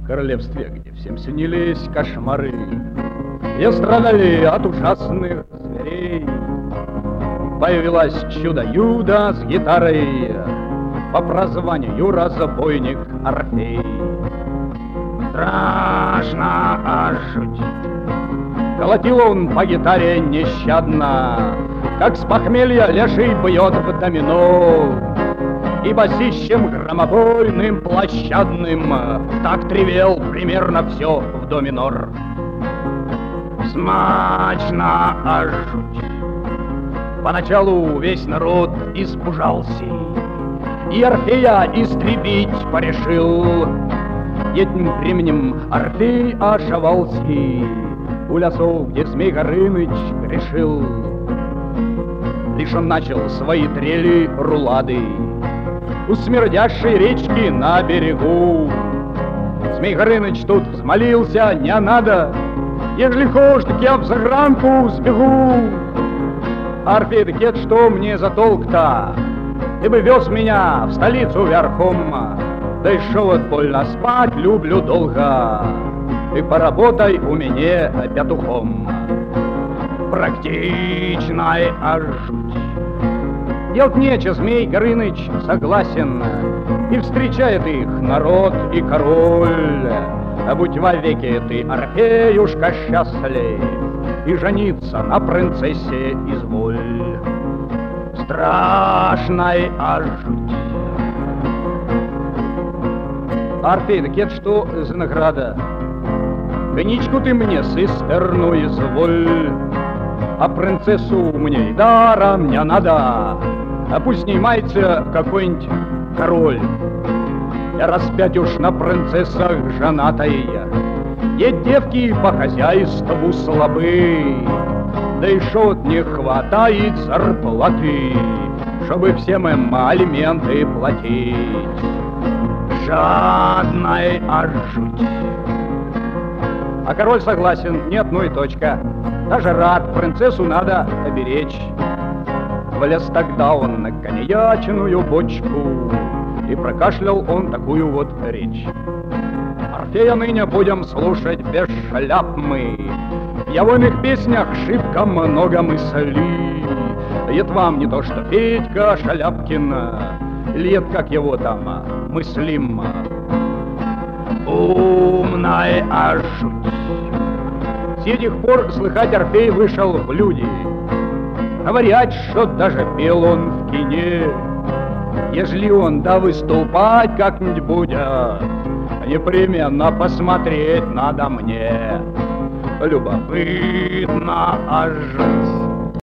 королевстве, где всем снились кошмары, где страдали от ужасных зверей, появилась чудо-юдо с гитарой по прозванию разбойник Орфей. Страшно, аж жуть. Колотил он по гитаре нещадно, как с похмелья леший бьет в домино, и басищем громобойным площадным так тревел примерно все в до минор. Смачно, аж жуть. Поначалу весь народ испужался, и Орфея истребить порешил. Этим временем Орфей ошивался у лесов, где Змей Горыныч грешил. Лишь он начал свои трели рулады у смердящей речки на берегу. Змей Горыныч тут взмолился: не надо, ежели хочешь, так я в загранку сбегу. Орфей: так это что мне за толк-то? Ты бы вез меня в столицу верхом, да еще вот больно спать люблю долго. Ты поработай у меня петухом. Практичная аж жуть. Делать нечего, Змей Горыныч согласен, и встречает их народ и король. А будь вовеки ты, Орфеюшка, счастлив, и жениться на принцессе изволь. Страшная аж жуть. Орфей: так это что за награда? Коньячку ты мне цистерну изволь, а принцессу мне и даром не надо, а пусть снимается какой-нибудь король. Я распять уж на принцессах женатой, и девки по хозяйству слабы, да еще вот не хватает зарплаты, чтобы всем им алименты платить. Жадная аж жуть. А король согласен, нет, ну и точка. Даже рад, принцессу надо оберечь. Влез тогда он на коньячную бочку, и прокашлял он такую вот речь. Орфея ныне будем слушать без шляп мы. Я в иных песнях шибко много мыслей. Это вам не то, что Петька Шаляпкин, или это как его там, Мыслим. Умная аж жуть. С этих пор, слыхать, Орфей вышел в люди. Говорят, что даже пел он в кине. Ежели он да выступать как-нибудь будет, непременно посмотреть надо мне. Любопытно аж жуть.